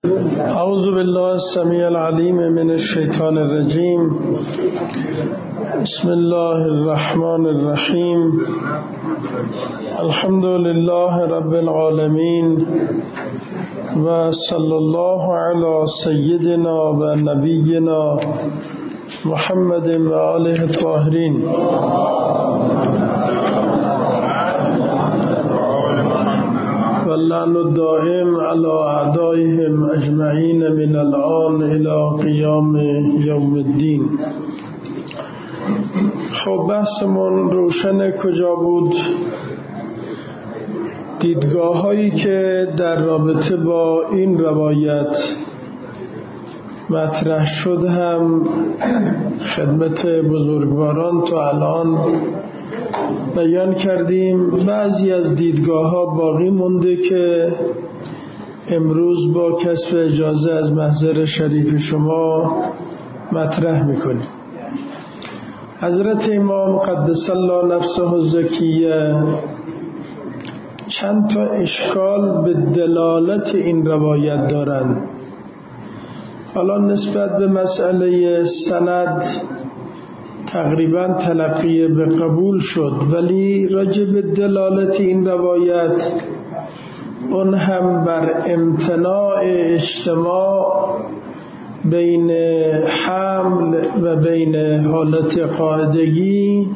اعوذ بالله السمیع العلیم من الشیطان الرجیم. بسم الله الرحمن الرحیم. الحمد لله رب العالمین و صلی الله علی سیدنا و نبینا محمد و آله الطاهرین. واللعن الدائم على أعدائهم أجمعين من الآن إلى قيام يوم الدين. خب بحثمون روشن کجا بود؟ دیدگاه هایی که در رابطه با این روایت مطرح شد هم خدمت بزرگواران تا الان بیان کردیم. بعضی از دیدگاه ها باقی مونده که امروز با کسب اجازه از محضر شریف شما مطرح میکنیم. حضرت امام قدس الله نفسه الزکیه چند تا اشکال به دلالت این روایت دارند. حالا نسبت به مسئله سند تقریبا تلقی به قبول شد، ولی راجع به دلالت این روایت اون هم بر امتناع اجتماع بین حمل و بین حالت قاعدگی،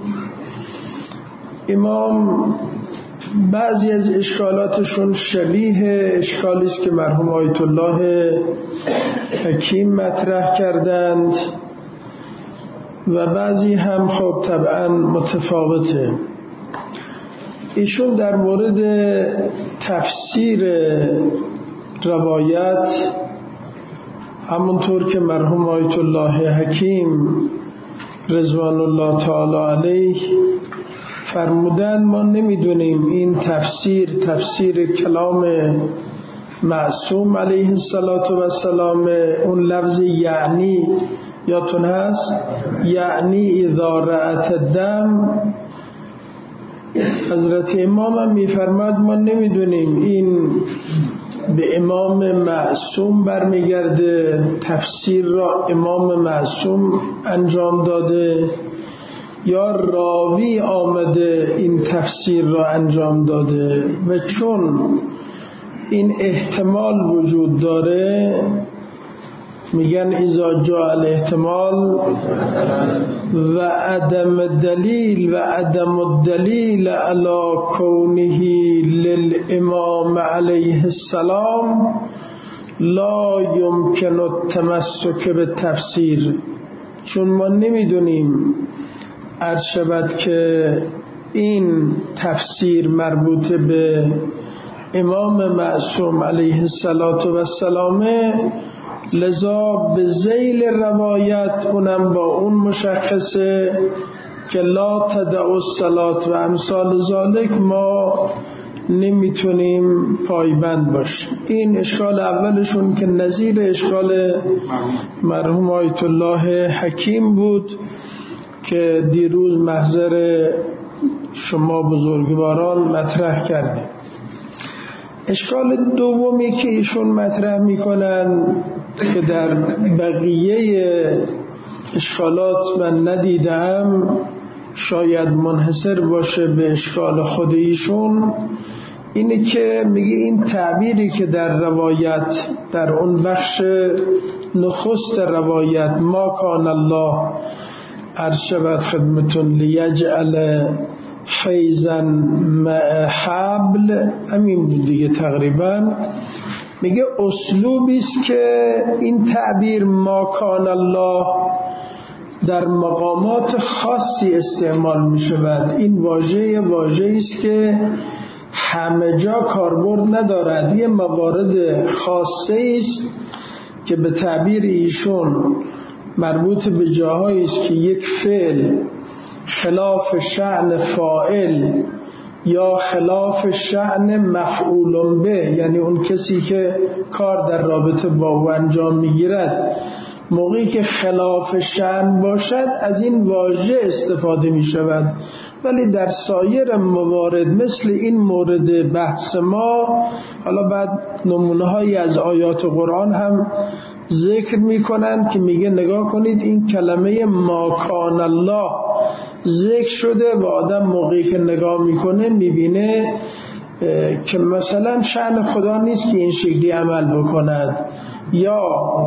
امام بعضی از اشکالاتشون شبیه اشکالی است که مرحوم آیت الله حکیم مطرح کردند و بعضی هم خب طبعا متفاوته. ایشون در مورد تفسیر روایت همونطور که مرحوم آیت الله حکیم رضوان الله تعالی علیه فرمودن، ما نمیدونیم این تفسیر کلام معصوم علیه السلام، اون لفظ یعنی یادتون هست؟ یعنی اذا رأت الدم، حضرت امام هم میفرماد ما نمیدونیم این به امام معصوم برمیگرده، تفسیر را امام معصوم انجام داده یا راوی آمده این تفسیر را انجام داده. و چون این احتمال وجود داره میگن اذا جاء الاحتمال و عدم الدلیل علی کونه للامام علیه السلام لا یمکن التمسک بالتفسیر. چون ما نمیدونیم عرض شود که این تفسیر مربوط به امام معصوم علیه السلام، لذا به ذیل روایت اونم با اون مشخصه که لا تدعوا الصلاة و امثال ذالک ما نمیتونیم پایبند باشیم. این اشکال اولشون که نظیر اشکال مرحوم آیت الله حکیم بود که دیروز محضر شما بزرگواران مطرح کردیم. اشکال دومی که ایشون مطرح میکنن که در بقیه اشکالات من ندیدم، شاید منحصر باشه به اشکال خود ایشون، اینه که میگه این تعبیری که در روایت در اون بخش نخست روایت ما کان الله عرض شود خدمتون لیجعل حیزن مع حبل، همین بود دیگه تقریبا، میگه اسلوبی است که این تعبیر ما کان الله در مقامات خاصی استعمال می شود. این واژه‌ای است که همه جا کاربرد ندارد، یه موارد خاصه است که به تعبیر ایشون مربوط به جاهایی است که یک فعل خلاف شأن فاعل یا خلاف شأن مفعول به، یعنی اون کسی که کار در رابطه با او انجام میگیرد، موقعی که خلاف شأن باشد از این واژه استفاده می شود. ولی در سایر موارد مثل این مورد بحث ما، حالا بعد نمونه هایی از آیات قرآن هم ذکر میکنند که میگه نگاه کنید این کلمه ما کان الله ذکر شده و آدم موقعی که نگاه میکنه میبینه که مثلا شأن خدا نیست که این شکلی عمل بکند. یا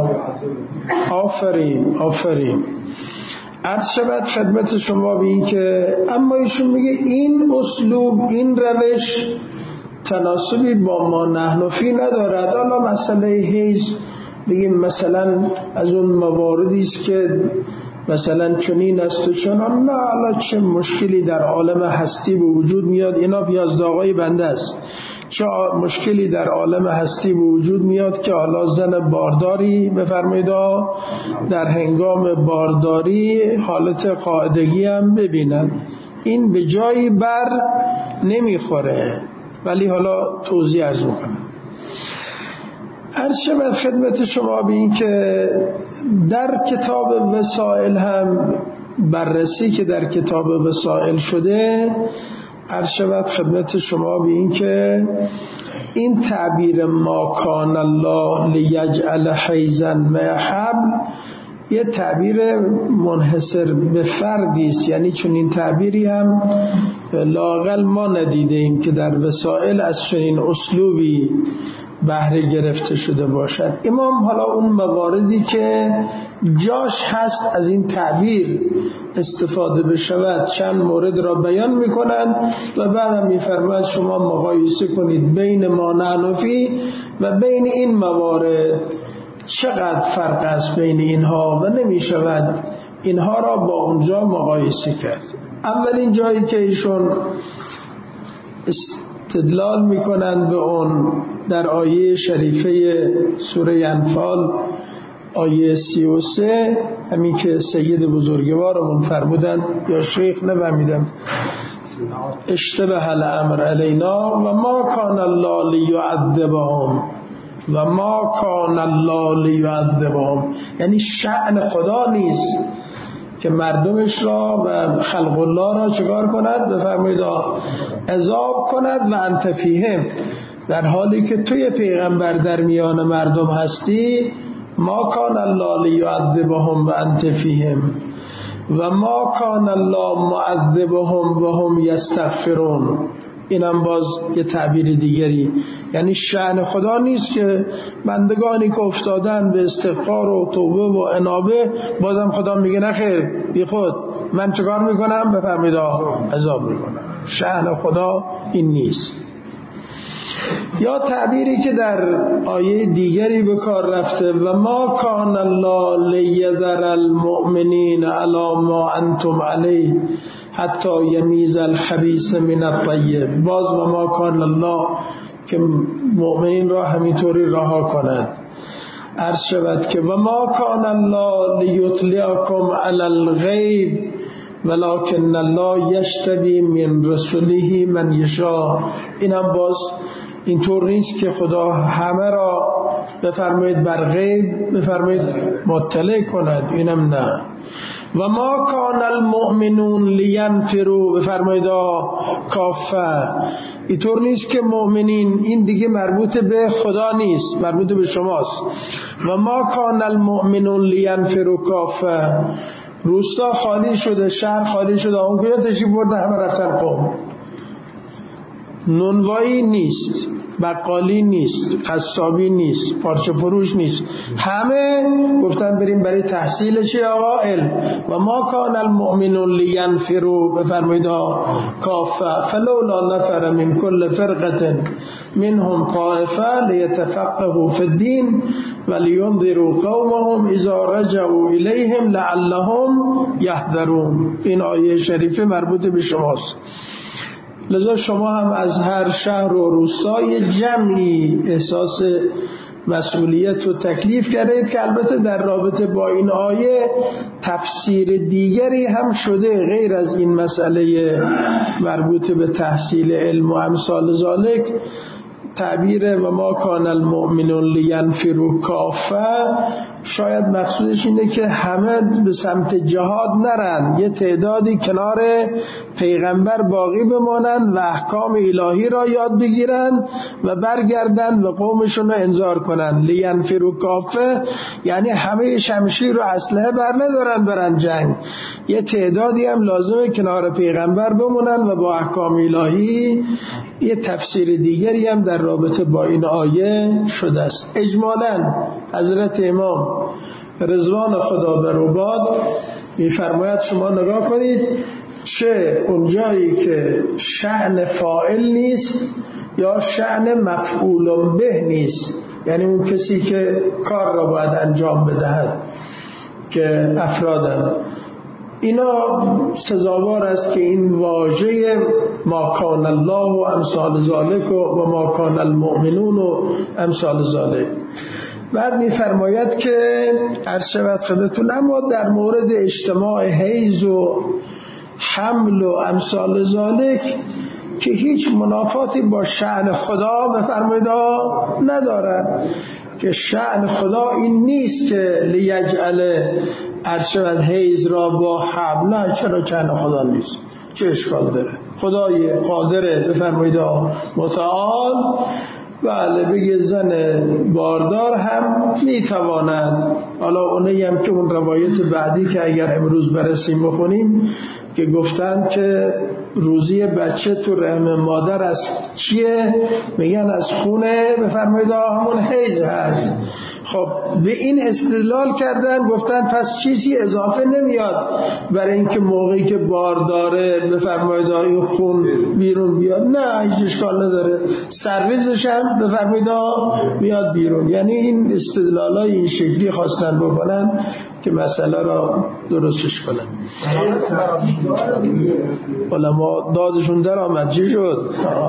آفرین عرض شود خدمت شما به این که اما ایشون میگه این اسلوب، این روش تناسبی با ما نحن فی ندارد. حالا مسئله حیض بگیم مثلا از اون مواردی است که مثلا چنین است و چنان، نه حالا چه مشکلی در عالم هستی به وجود میاد، اینا پیازداغای بنده است. چه مشکلی در عالم هستی به وجود میاد که حالا زن بارداری بفرمایید در هنگام بارداری حالت قاعدگی هم ببینن، این به جایی بر نمیخوره. ولی حالا توضیح عرض میکنم. عرض شود خدمت شما به این که در کتاب وسائل هم بررسی که در کتاب وسائل شده، عرض شود خدمت شما به این که این تعبیر ما کان الله لیجعل حیزا ما حبل یه تعبیر منحصر به فردی است، یعنی چون این تعبیری هم لااقل ما ندیده ایم که در وسائل از چنین اسلوبی بهره گرفته شده باشد. امام حالا اون مواردی که جاش هست از این تعبیر استفاده بشود چند مورد را بیان میکنند و بعد هم میفرماید شما مقایسه کنید بین ما نحن فی و بین این موارد چقدر فرق است بین اینها و نمیشود اینها را با اونجا مقایسه کرد. اولین جایی که ایشون استدلال میکنند به اون در آیه شریفه سوره انفال آیه 33، همین که سید بزرگوارمون فرمودن یا شیخ نفهمیدم اشتبه الامر علینا و ما کان الله لیعذبهم و ما کان الله لیعذبهم، یعنی شأن خدا نیست که مردمش را و خلق الله را چکار کند؟ بفرمایید عذاب کند و انت فیهم، در حالی که توی پیغمبر در میان مردم هستی. ما کان الله لیعذبهم و انت فیهم و ما کان الله معذبهم و هم یستغفرون. اینم باز یه تعبیر دیگری، یعنی شأن خدا نیست که بندگانی که افتادن به استغفار و توبه و انابه بازم خدا میگه نخیر بی خود من چکار میکنم؟ بفرمایید عذاب میکنم. شأن خدا این نیست. یا تعبیری که در آیه دیگری به کار رفته و ما کان الله لیذر المؤمنین علی ما انتم علیه حتی یمیز الخبیث من الطیب، باز و ما کان الله که مؤمنین را همینطوری رها کند. عرض شود که و ما کان الله لیطلعکم علی الغیب ولکن الله یجتبی من رسوله من یشاء. اینم باز اینطور نیست که خدا همه را بفرمایید بر غیب بفرمایید مطلع کند، اینم نه. و ما کان المؤمنون لینفروا بفرمایید کافه، اینطور نیست که مؤمنین، این دیگه مربوط به خدا نیست، مربوط به شماست. و ما کان المؤمنون لینفروا کافه، روستا خالی شده، شهر خالی شده، اون کجا تشریف برده؟ همه رفتن قوم. نونوایی نیست، بقالی نیست، قصابی نیست، پارچه فروش نیست، همه گفتن بریم برای تحصیل چه آقا؟ علم. و ما کان المؤمنون لینفروا بفرمایید کافه فلولا نفر من کل فرقه منهم طائفه لیتفقهوا فی الدین ولینذروا قومهم اذا رجعوا الیهم لعلهم یحذرون. این آیه شریفه مربوط به شماست. لذا شما هم از هر شهر و روستای جمعی احساس مسئولیت و تکلیف کردید که البته در رابطه با این آیه تفسیر دیگری هم شده غیر از این مسئله مربوط به تحصیل علم و امثال ذالک. تعبیر و ما کان المؤمنون لینفروا کافه شاید مقصودش اینه که همه به سمت جهاد نرن، یه تعدادی کنار پیغمبر باقی بمانن و احکام الهی را یاد بگیرن و برگردن و قومشون رو انذار کنن. لینفروا کافه یعنی همه شمشیر و اسلحه بر ندارن برن جنگ، یه تعدادی هم لازمه کنار پیغمبر بمونن و با احکام الهی. یه تفسیر دیگری هم در رابطه با این آیه شده است. اجمالاً حضرت امام رضوان خدا بر باد می‌فرماید شما نگاه کنید، چه اونجایی که شأن فاعل نیست یا شأن مفعول به نیست، یعنی اون کسی که کار را باید انجام بدهد که افرادن، اینا سزاوار است که این واژه ما کان الله و امثال ذالک و ما کان المؤمنون و امثال ذالک. بعد می‌فرماید که عرض شود خدمتتون اما در مورد اجتماع حیض و حمل و امثال ذالک که هیچ منافاتی با شأن خدا بفرمایید نداره، که شأن خدا این نیست که لیجعل ارشد حیض را با حمل، نه، چرا شأن خدا نیست؟ چه اشکال داره؟ خدای قادره بفرمایید متعال، بله، بگه زن باردار هم میتواند. حالا اونایی هم که اون روایت بعدی که اگر امروز برسیم بخونیم که گفتند که روزی بچه تو رحم مادر از چیه؟ میگن از خونه بفرمایید همون حیض هست. خب به این استدلال کردن، گفتن پس چیزی اضافه نمیاد برای اینکه موقعی که بارداره بفرمایید این خون بیرون بیاد، نه، هیچ اشکال نداره، سرریزش هم بفرمایید بیاد بیرون. یعنی این استدلالای این شکلی خواستن بکنن که مسئله را درستش کنن. علما دادشون در آمد چی شد؟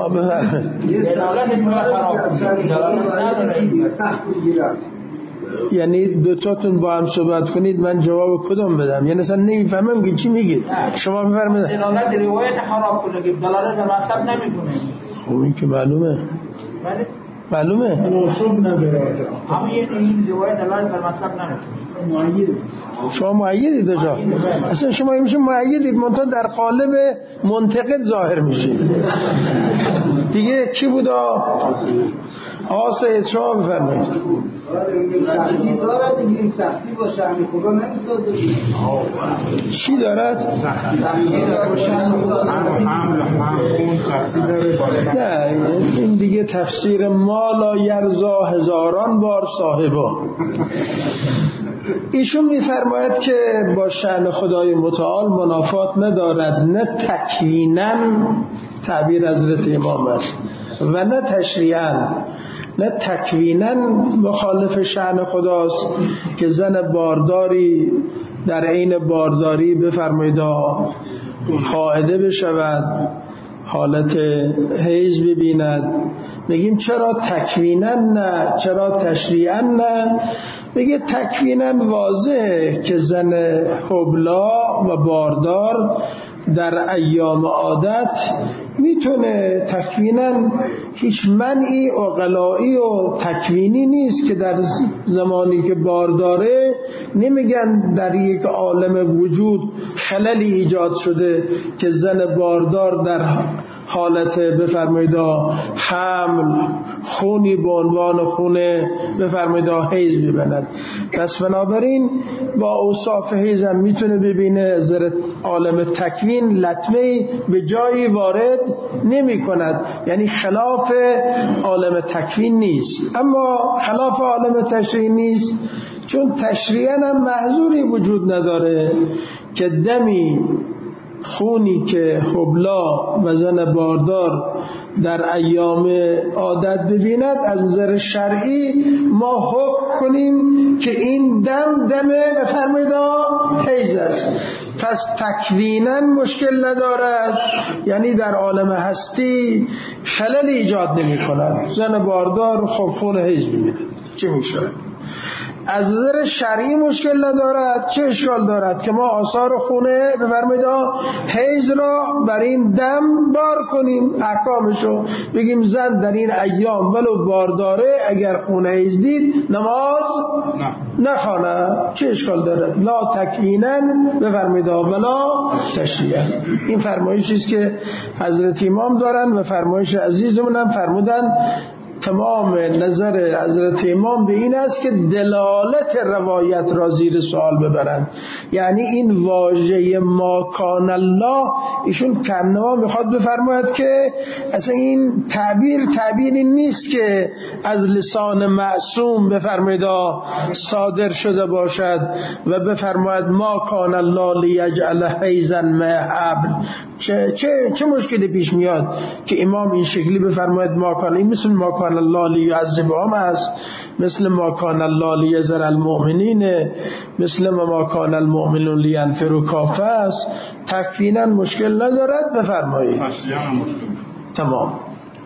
یعنی دوتاتون با هم صحبت کنید من جواب کدوم بدم؟ یعنی اصلا نمیفهمم که چی میگید. شما بفرمایید. دلالت روایت خراب کنه که دلالت در مطلب نمیکنه. خب این که معلومه. بله معلومه. مناسب نداره. هم این روایت دلالت در مطلب نمیکنه. شما معیدید اجا، اصلا شما میشه معیدید منتها در قالب منتقد ظاهر میشید دیگه. کی بود سید شما بفرمایید. چی دارد؟ نه، این دیگه تفسیر ما لا یرضا هزاران بار صاحبا. ایشون میفرماید که با شأن خدای متعال منافات ندارد، نه تکویناً تعبیر حضرت امام است و نه تشریعاً. نه تکویناً مخالف شأن خداست که زن بارداری در عین بارداری بفرمایید قاعده بشود، حالت حیض ببیند. میگیم چرا تکویناً نه، چرا تشریعاً نه؟ بگه تکویناً واضحه که زن حبلا و باردار در ایام عادت میتونه تکویناً، هیچ منعی عقلائی و تکوینی نیست که در زمانی که بارداره نمیگن در یک عالم وجود خللی ایجاد شده که زن باردار در حالت بفرمایید حمل خونی به عنوان خونه بفرمایید حیض ببیند. پس بنابراین با اوصاف حیض هم میتونه ببینه، زیر عالم تکوین لطمه به جایی وارد نمی کند، یعنی خلاف عالم تکوین نیست. اما خلاف عالم تشریع نیست، چون تشریعاً هم محظوری وجود نداره که دمی خونی که حبلا و زن باردار در ایام عادت ببیند از نظر شرعی ما حکم کنیم که این دم بفرمایید حیض است. پس تکویناً مشکل ندارد، یعنی در عالم هستی خلل ایجاد نمی کند. زن باردار خب خون حیض ببیند چه میشه؟ از نظر شرعی مشکل ندارد. چه اشکال دارد که ما آثار خونه بفرمایید حیض را بر این دم بار کنیم، احکامشو بگیم زن در این ایام ولو بارداره اگر خونه حیض دید نماز نخواند. چه اشکال دارد؟ لا تکوینن بفرمایید ولا تشریعن. این فرمایشی است که حضرت امام دارن و فرمایش عزیزمون هم فرمودن. تمام نظر حضرت امام به این است که دلالت روایت را زیر سوال ببرند. یعنی این واژه ما کان الله، ایشون کنما میخواد بفرماید که اصلا این تعبیری نیست که از لسان معصوم بفرماید صادر شده باشد و بفرماید ما کان الله لیجعل حیزا مع حبل. چه مشکلی پیش میاد که امام این شکلی بفرماید ما کان، این مثل ما کان الله لیعذبهم است، مثل ما کان الله لیذر المؤمنین، مثل ما کان المؤمنون لینفروا کافه است. تکفینا مشکل ندارد بفرمایید. تمام.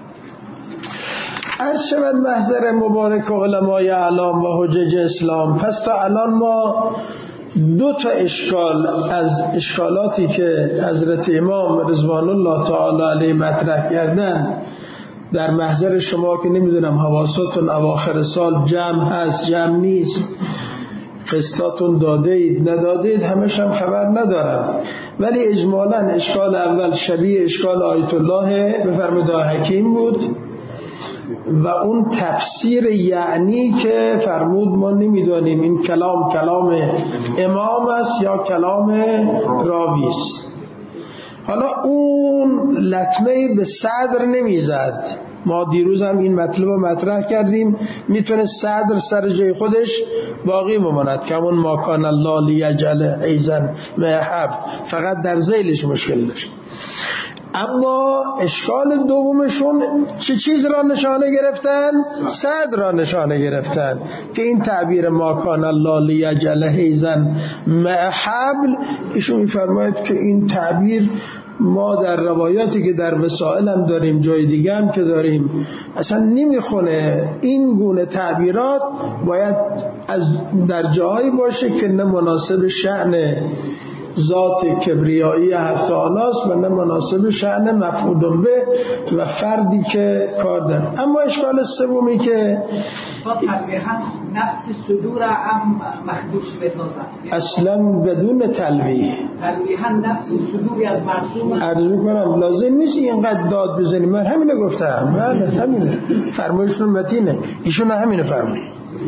از شود محضر مبارک علمای اعلام و حجج اسلام. پس تا الان ما 2 اشکال از اشکالاتی که حضرت امام رضوان الله تعالی علیه مطرح کردن در محضر شما که نمیدونم حواستون اواخر سال جمع هست جمع نیست، قسطاتون داده اید نداده اید همش هم خبر ندارم، ولی اجمالا اشکال اول شبیه اشکال آیت الله بفرمایید حکیم بود و اون تفسیر یعنی که فرمود ما نمیدانیم این کلام امام است یا کلام راوی است. حالا اون لطمه به صدر نمیزد. ما دیروز هم این مطلب رو مطرح کردیم، میتونه صدر سر جای خودش باقی بماند که همون ما کان الله لیجعل حیزا مع حبل، فقط در ذیلش مشکل داشت. اما اشکال دومشون چه چیز را نشانه گرفتن؟ صدر را نشانه گرفتن که این تعبیر ما کان الله لیجعل حیزا مع حبل، ایشون میفرماید که این تعبیر ما در روایاتی که در وسائل هم داریم جای دیگه هم که داریم اصلا نمیخونه. این گونه تعبیرات باید در جایی باشه که نه مناسب شأن ذات کبریایی هفت آلاست و نه مناسب شأن مفعول به و فردی که کار داره. اما اشکال سومی که تلویحاً نفس صدور هم مخدوش بسازن، اصلا بدون تلویحاً نفس صدوری از معصوم عرض میکنم لازم نیست اینقدر داد بزنیم. من همینه گفتم. بله همینه فرمایشون متینه، ایشون همینه فرمایش.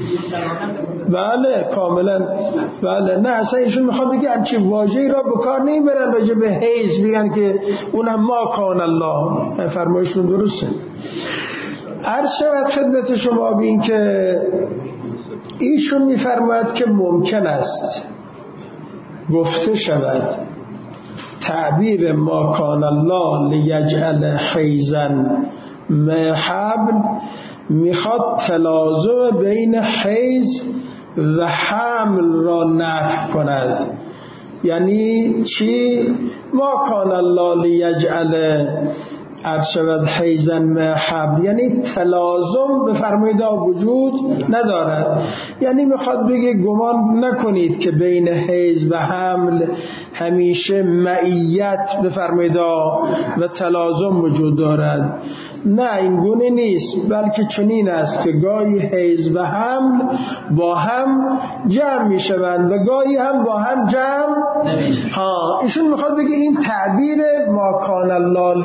بله کاملا. بله نه اصلا ایشون میخواد بگه همچی واژه‌ای را به کار نمیبرن راجع به حیض، میگن که اونم ما کان الله. فرمایشون درسته. عرض شود خدمت شما بین که ایشون میفرماید که ممکن است گفته شود تعبیر ما کان الله لیجعل حیزا مع حبل میخواد تلازم بین حیض و حمل را نفی کند. یعنی چی؟ ما کان الله لیجعل ارشد حیزا مع حبل، یعنی تلازم بفرمایید وجود ندارد. یعنی میخواد بگه گمان نکنید که بین حیض و حمل همیشه معیت بفرمایید و تلازم وجود دارد. نه این گونه نیست، بلکه چنین است که گاهی حیض و حمل با هم جمع می شوند و گاهی هم با هم جمع نمیشن. ایشون میخواد بگه این تعبیر ما کان الله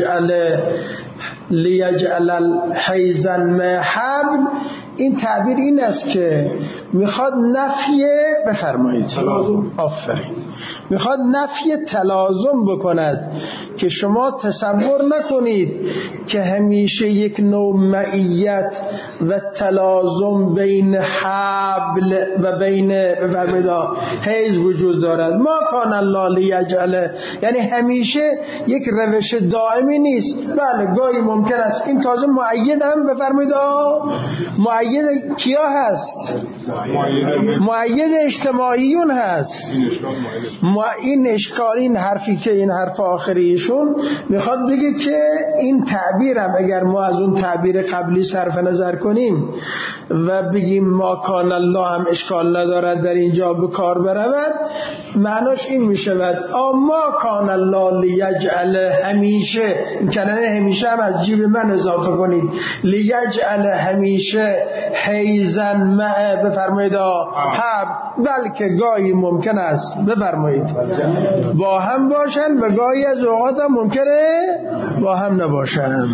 لیجعل حیزا مع حبل، این تعبیر این است که میخواد نفی بفرمایید آفرین، میخواد نفی تلازم بکند که شما تصور نکنید که همیشه یک نوع معیت و تلازم بین حبل و بین بفرمایید حیض وجود دارد. ما کان الله لیجعل، یعنی همیشه یک روش دائمی نیست. بله گاهی ممکن است این تازه معید هم بفرمایید معید کیا هست؟ مؤید اجتماعیون هست. این اشکال، این حرفی که این حرف آخریشون میخواد بگه که این تعبیرم اگر ما از اون تعبیر قبلی صرف نظر کنیم و بگیم ما کان الله هم اشکال ندارد در اینجا به کار برود، معناش این میشود ما کان الله لیجعل همیشه، این کلمه همیشه هم از جیب من اضافه کنید، لیجعل همیشه حیزن معه بفرمایید حب، بلکه گاهی ممکن است بفرمایید با هم باشن و گاهی از اوقات هم ممکنه با هم نباشن.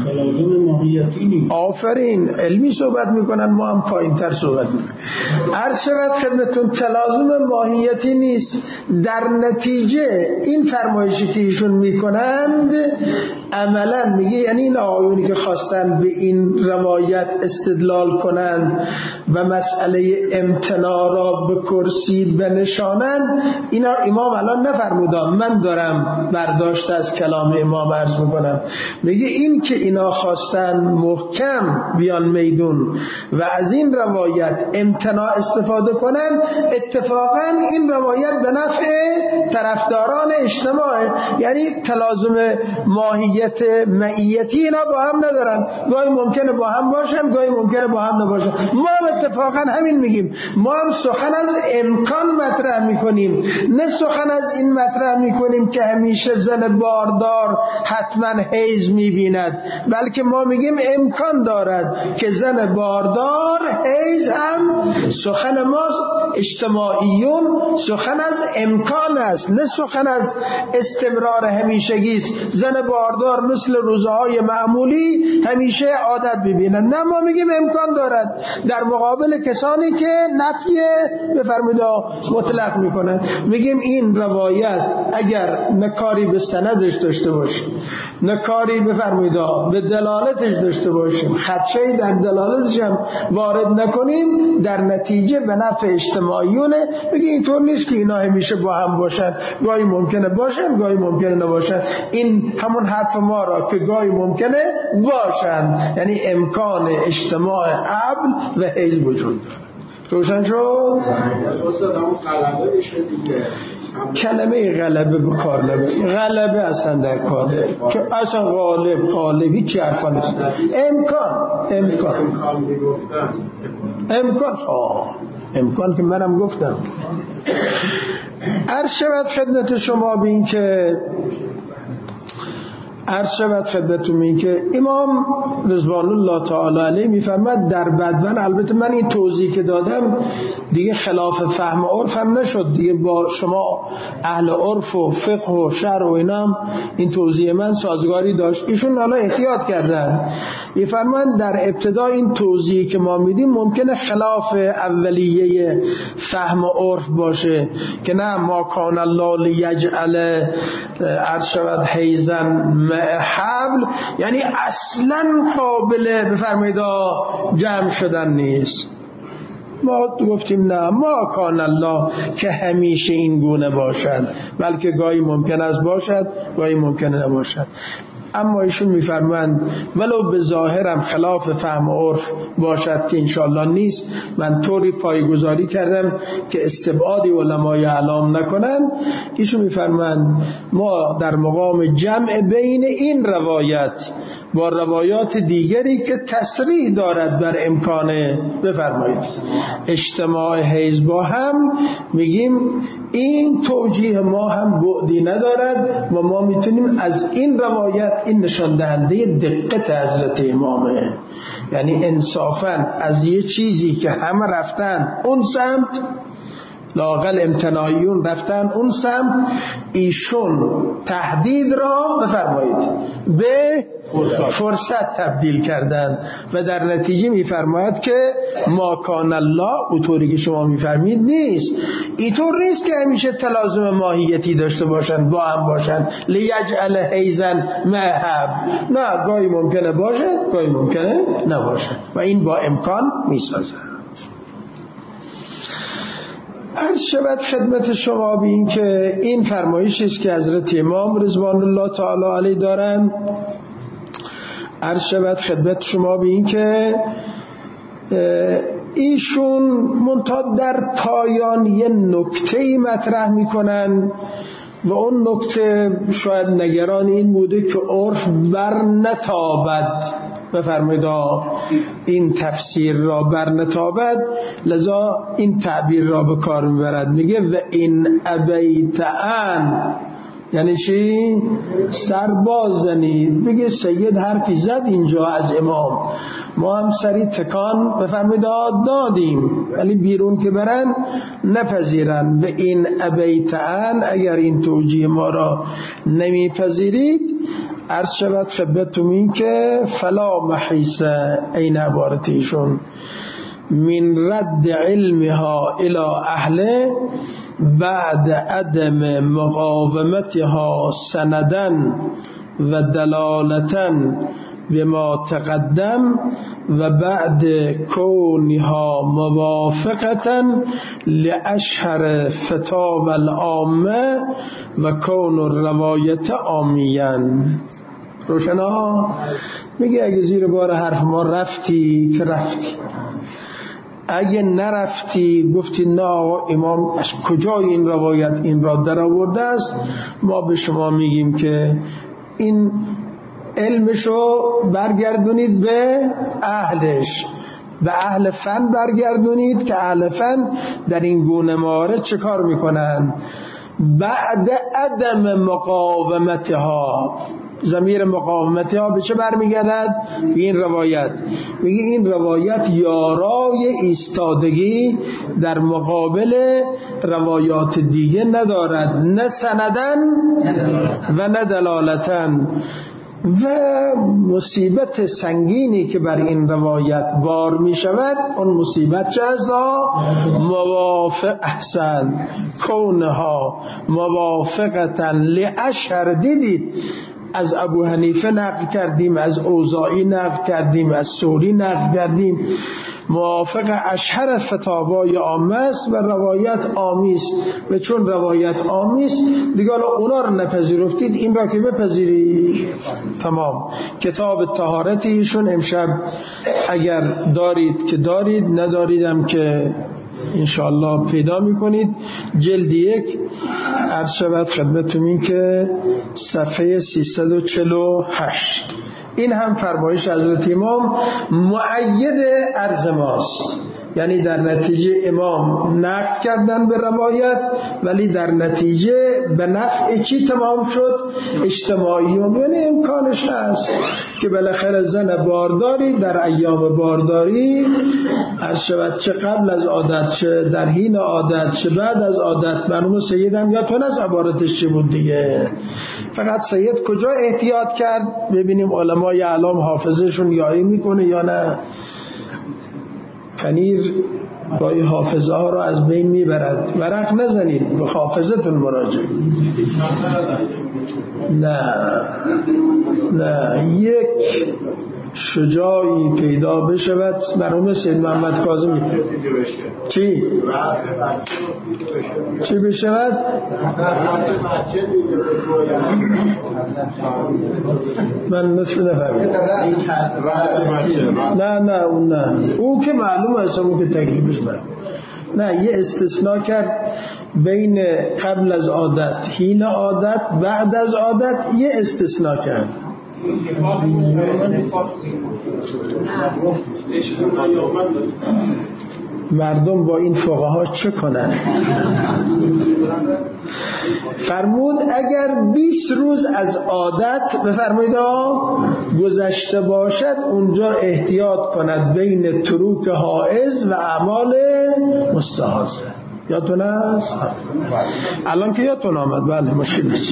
آفرین، علمی صحبت میکنن، ما هم پایین تر صحبت میکنن. عرض شود خدمتون تلازم ماهیتی نیست. در نتیجه این فرمایشی که ایشون میکنند عملا میگه، یعنی این آقایونی که خواستن به این روایت استدلال کنند و مسئله امتناع را به کرسی بنشانند، اینا امام الان نفرمودن، من دارم برداشت از کلام امام عرض میکنم. میگه این که اینا خواستن محکم بیان میدون و از این روایت امتناع استفاده کنن، اتفاقا این روایت به نفع طرفداران اجتماع، یعنی تلازم ماهیت معیتی اینا با هم ندارن، گاهی ممکنه با هم باشن، گاهی ممکنه با هم نباشن. ما اتفاقا همین میگیم، ما هم سخن از امکان مطرح میکنیم، نه سخن از این مطرح میکنیم که همیشه زن باردار حتما حیض میبیند، بلکه ما میگیم امکان دارد که زن باردار حیض هم. سخن ما اجتماعیون سخن از امکان است، نه سخن از استمرار همیشگی است. زن باردار مثل روزهای معمولی همیشه عادت ببینند، نه ما میگیم امکان دارد، در مقابل کسانی که نفی بفرمایید مطلق میکنند. میگیم این روایت اگر نکاری به سندش داشته باشیم، نکاری بفرمایید به دلالتش داشته باشیم، خدشه‌ای در دلالتش هم وارد نکنیم، در نتیجه به نفع اجتماعیونه. میگه اینطور نیست که اینا همیشه با هم باشن، گاهی ممکنه باشن، گاهی ممکنه نباشن. این همون حرف ما را که گاهی ممکنه باشن، یعنی امکان اجتماع عقل و حیض وجود داره. روشن شد؟ کلمه غلبه به کار نبرید. غلبه اصلا در کار که اصلا غالب هیچ حرفا نیست. امکان که منم گفتم. عرض شود خدمت شما بین که امام رضوان الله تعالی علیه میفرماد در بدون، البته من این توضیح که دادم دیگه خلاف فهم عرف هم نشد دیگه، با شما اهل عرف و فقه و شرع و اینام این توضیح من سازگاری داشت. ایشون حالا احتیاط کردن، میفرماد در ابتدا این توضیح که ما میدیم ممکنه خلاف اولیه فهم عرف باشه که نه ما کان الله لیجعل عرض شود حیزن حبل، یعنی اصلا قابل بفرمایید جمع شدن نیست. ما گفتیم نه، ما کان الله که همیشه این گونه باشد، بلکه گاهی ممکن است باشد، گاهی ممکن نباشد. اما ایشون میفرمایند ولو به ظاهرم خلاف فهم عرف باشد که انشاءالله نیست، من طوری پایگذاری کردم که استبعادی علمای اعلام نکنن. ایشون میفرمایند ما در مقام جمع بین این روایت با روایات دیگری که تصریح دارد بر امکان بفرمایید اجتماع حیض با هم، میگیم این توجیه ما هم بعدی ندارد و ما میتونیم از این روایت، این نشان دهنده دقت حضرت امامه، یعنی انصافا از یه چیزی که همه رفتن اون سمت، لااقل امتناعیون رفتن اون سمت، ایشون تهدید را بفرمایید به فرصت تبدیل کردن و در نتیجه میفرماید که ما کان الله اونطوری که شما میفرمید نیست. اینطور نیست که همیشه تلازم ماهیتی داشته باشن، با هم باشن، لیجعل حیزن محب، نه، گاهی ممکنه باشه، گاهی ممکنه نباشه و این با امکان میسازه. عرض شود خدمت شما بین که این فرمایشی است که حضرت امام رضوان الله تعالی علیه دارن. عرض شود خدمت شما بین که ایشون منتها در پایان یه نکته‌ای مطرح میکنن و اون نکته شاید نگران این بوده که عرف بر نتابد، بفرمایید این تفسیر را بر نتابد، لذا این تعبیر را به کار میبرد. میگه و این ابیت ان، یعنی چی؟ سرباز زنید. بگه سید حرفی زد اینجا از امام، ما هم سری تکان بفرمایید دادیم، ولی بیرون که برن نپذیرن. و این ابیت ان، اگر این توجیه ما را نمیپذیرید، عرض شود خدمتتون این که فلا محیص، این عبارتیشون من رد علمها الى اهله بعد عدم مقاومتها سندا و دلالتا بما تقدم و بعد کونها موافقتا لاشهر فتاوی العامه و کون الروایت عامیان. روشنا؟ میگه اگه زیر بار حرف ما رفتی که رفتی، اگه نرفتی گفتی نه امام از کجای این روایت این را در آورده است، ما به شما میگیم که این علمشو برگردونید به اهلش، به اهل فن برگردونید که اهل فن در این گونه موارد چه کار میکنن؟ بعد عدم مقاومتها، ضمیر مقاومتها به چه برمیگردد؟ به این روایت. میگه این روایت یارای ایستادگی در مقابل روایات دیگه ندارد، نه سندن و نه دلالتن. و مصیبت سنگینی که بر این روایت بار می شود، اون مصیبت چه است؟ موافق احسن کونها موافقتا لاشهر. دیدید از ابو حنیفه نقل کردیم، از اوزاعی نقل کردیم، از ثوری نقل کردیم، موافق اشهر فتاوای عامه است و روایت عامی است. و چون روایت عامی است دیگه اونا رو نپذیرفتید، این را که بپذیرید. تمام. کتاب طهارت ایشون امشب اگر دارید که دارید، نداریدم که انشاءالله پیدا میکنید، جلد 1 عرض شود خدمتتون این که صفحه 348. این هم فرمایش حضرت امام مؤید عرض ماست، یعنی در نتیجه امام نقد کردن به روایت، ولی در نتیجه به نفع چی تمام شد؟ اجتماعی. یعنی امکانش هست که بالاخره زن بارداری در ایام بارداری عرض شود چه قبل از عادت، چه در حین عادت، چه بعد از عادت، معلوم سیدم یادتون از عبارتش چی بود دیگه. فقط سید کجا احتیاط کرد؟ ببینیم علمای اعلام حافظشون یاری میکنه یا نه. پنیر با این حافظه ها رو از بین میبرد. ورق نزنید، به حافظتون مراجعه. نه یک شجاعی پیدا بشود. مرحوم سید محمد کاظمی چی بشود؟ من نصف نفهمید. نه اون نه، او که معلومه اصلا، اون که تکلیفش بره. نه، یه استثناء کرد بین قبل از عادت، حین عادت، بعد از عادت، یه استثناء کرد. مردم با این فقها چه کنن؟ فرمود اگر 20 روز از عادت بفرمایید گذشته باشد، اونجا احتیاط کند بین تروک حائض و اعمال مستحاضه. یادتون است؟ الان که یادتون آمد. بله، مشکل نیست.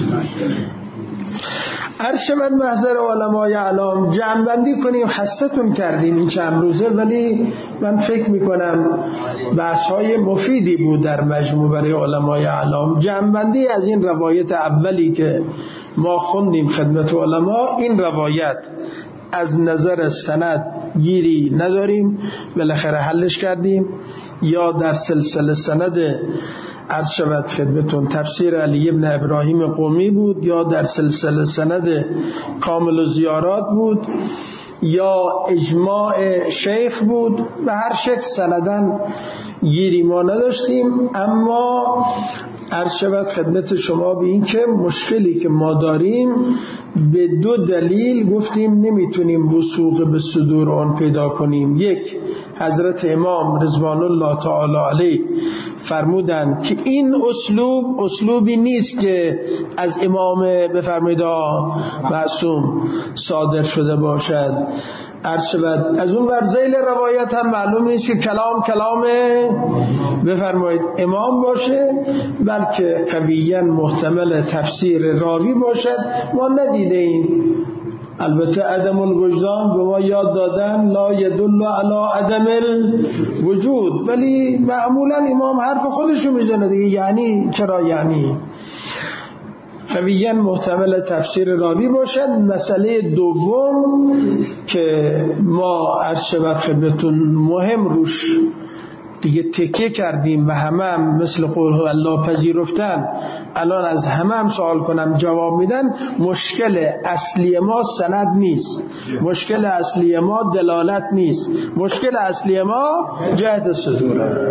ارشد محضر علمای اعلام جمع‌بندی کنیم. خستتون کردیم این چند روزه، ولی من فکر میکنم بحث‌های مفیدی بود در مجموع برای علمای اعلام. جمع‌بندی از این روایت اولی که ما خوندیم خدمت علما، این روایت از نظر سند گیری نداریم، بالاخره حلش کردیم. یا در سلسله سند عرض شود خدمتون تفسیر علی ابن ابراهیم قمی بود، یا در سلسله سند کامل الزیارات بود، یا اجماع شیخ بود، به هر شکل سندن گیری ما نداشتیم. اما عرض شود خدمت شما به این که مشکلی که ما داریم به دو دلیل گفتیم نمیتونیم وثوق به صدور آن پیدا کنیم. یک، حضرت امام رضوان الله تعالی علیه فرمودند که این اسلوبی نیست که از امام بفرمایید معصوم صادر شده باشد. عرض شود از اون ور ذیل روایت هم معلوم نیست که کلام بفرمایید امام باشه، بلکه قویاً محتمل تفسیر راوی باشد. ما ندیده ایم، البته عدم الوجدان به ما یاد دادن لا یدل علی عدم الوجود، ولی معمولاً امام حرف خودشو میزنه دیگه. یعنی چرا؟ یعنی قویاً محتمل تفسیر راوی باشد. مسئله دوم که ما عرض شود خدمتون مهم روش دیگه تکیه کردیم و همه مثل قول الله پذیرفتن، الان از همه سوال کنم جواب میدن، مشکل اصلی ما سند نیست، مشکل اصلی ما دلالت نیست، مشکل اصلی ما جهت صدوره.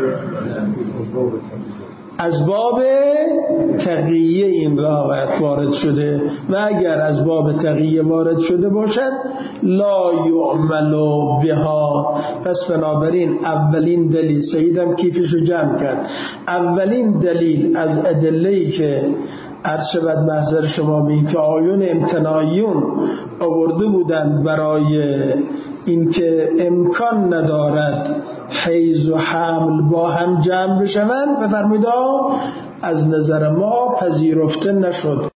از باب تقیه این روایت وارد شده و اگر از باب تقیه وارد شده باشد لا یعمل بها. پس بنابراین اولین دلیل، سیدم کیفشو جمع کرد، اولین دلیل از ادله‌ای که عرض شود محضر شما بین که آیون امتناعیون آورده بودند برای اینکه امکان ندارد حیض و حمل با هم جمع بشوند، بفرمایید از نظر ما پذیرفته نشد.